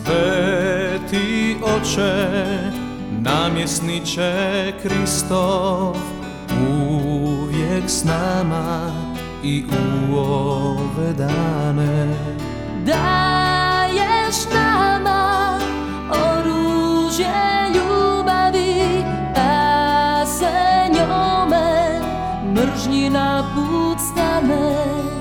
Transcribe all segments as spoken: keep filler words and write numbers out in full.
Sveti Oče, namjesniče Kristov, uvijek s nama i u ove dane. Daješ nama oružje ljubavi, pa se njome mržnji na put stane.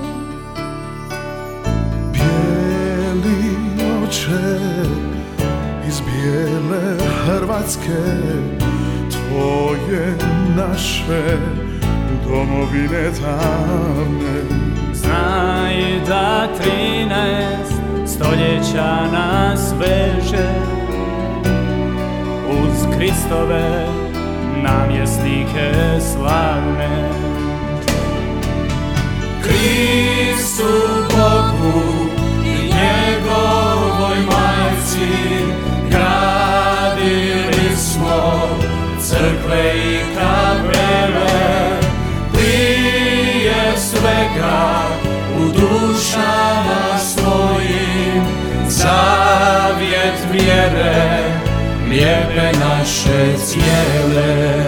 Bijeli Oče iz bijele Hrvatske, tvoje naše domovine tamne. Znaj da trinaest stoljeća nas veže uz Kristove namjesnike slavne. Kristu Bogu i njegovoj majci gradili smo crkve i kapele. Prije svega u dušama svojim zavjet vjere lijepe naše cijele.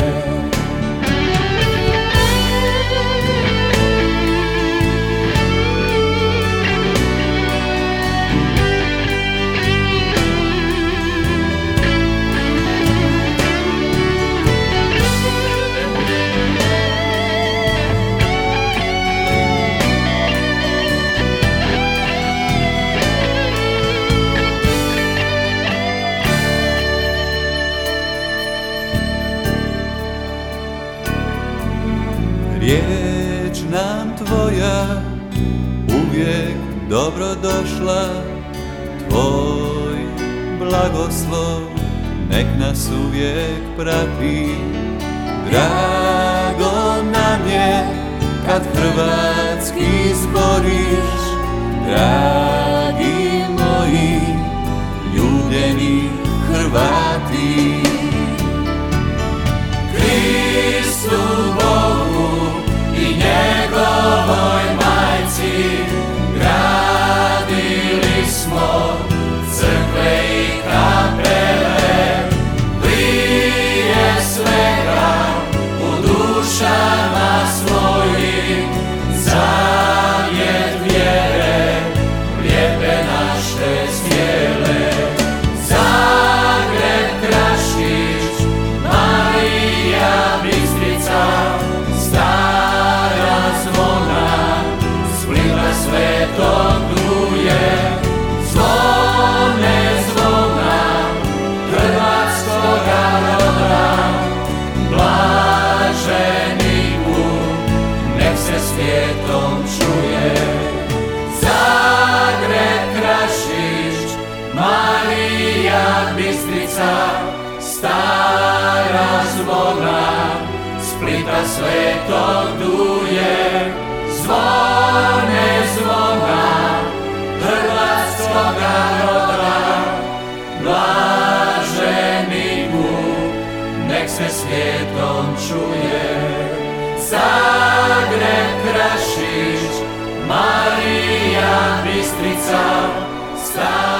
Riječ nam tvoja uvijek dobro došla, tvoj blagoslov nek nas uvijek prati. Drago nam je kad hrvatski zboriš, dragi moji ljubljeni Hrvati. Kristu Bogu i njegovoj majci gradili smo crkve i kapele. Prije svega u dušama svojim zavjet vjere lijepe naše stijele. Zagreb, Krašić, Marija Bistrica, Stara Zvona, Splita Svetog Duje, zvone zvona hrvatskoga roda, blaženi put nek se svijetom čuje. Zagreb, Krašić, Marija Bistrica, Stara Zvona, Splita Svetog Duje, zvone zvona hrvatskoga roda, blaženi put nek se svijetom čuje. Zagreb, Krašić, Marija Bistrica, Stara